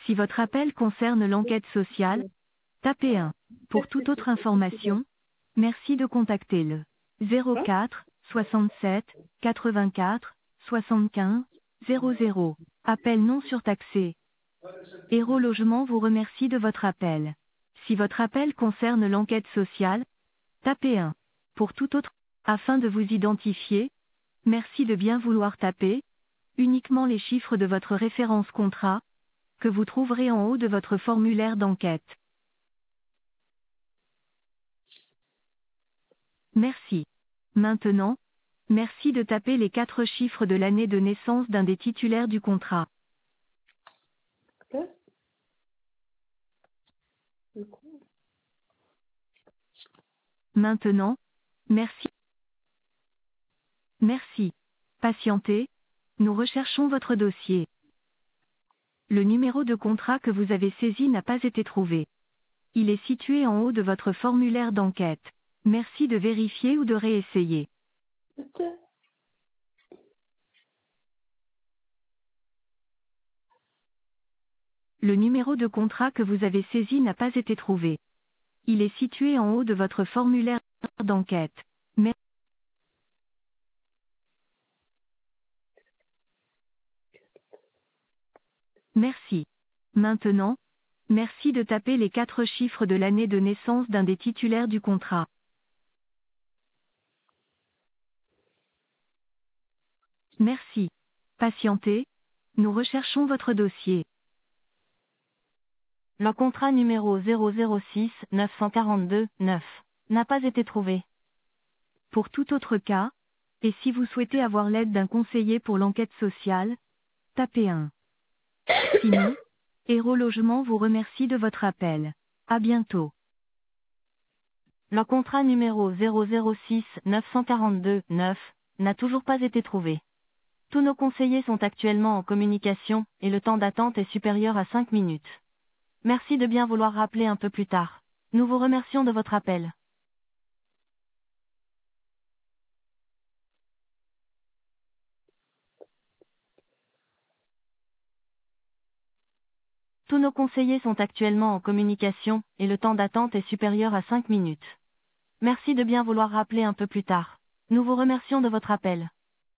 Si votre appel concerne l'enquête sociale, tapez 1. Pour toute autre information, merci de contacter le 04 67 84 75 00. Appel non surtaxé. Héros Logement vous remercie de votre appel. Si votre appel concerne l'enquête sociale, tapez 1. Pour tout autre, afin de vous identifier, merci de bien vouloir taper uniquement les chiffres de votre référence contrat, que vous trouverez en haut de votre formulaire d'enquête. Merci. Maintenant, merci de taper les 4 chiffres de l'année de naissance d'un des titulaires du contrat. Ok. Du coup, Maintenant, merci. Merci. Patientez. Nous recherchons votre dossier. Le numéro de contrat que vous avez saisi n'a pas été trouvé. Il est situé en haut de votre formulaire d'enquête. Merci de vérifier ou de réessayer. ok. Le numéro de contrat que vous avez saisi n'a pas été trouvé. Il est situé en haut de votre formulaire d'enquête. Merci. Maintenant, merci de taper les 4 chiffres de l'année de naissance d'un des titulaires du contrat. Merci. Patientez. Nous recherchons votre dossier. Le contrat numéro 006 942 9 n'a pas été trouvé. Pour tout autre cas, et si vous souhaitez avoir l'aide d'un conseiller pour l'enquête sociale, tapez 1. Sinon, Héros Logement vous remercie de votre appel. À bientôt. Le contrat numéro 006 942 9 n'a toujours pas été trouvé. Tous nos conseillers sont actuellement en communication, et le temps d'attente est supérieur à 5 minutes. Merci de bien vouloir rappeler un peu plus tard. Nous vous remercions de votre appel. Tous nos conseillers sont actuellement en communication, et le temps d'attente est supérieur à 5 minutes. Merci de bien vouloir rappeler un peu plus tard. Nous vous remercions de votre appel.